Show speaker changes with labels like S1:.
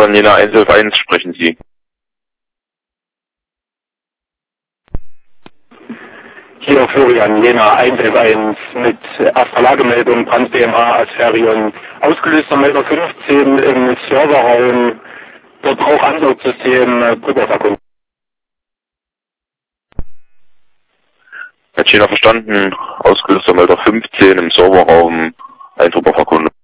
S1: Florian Jena 111 sprechen Sie.
S2: Hier Florian Jena 111 mit erster Lagemeldung Brand BMA Aspherion. Ausgelöster Melder 15 im Serverraum, dort Rauchansaugsystem Prüferverkund.
S1: Herr Jena verstanden, ausgelöster Melder 15 im Serverraum, Eindruck auf Erkundung.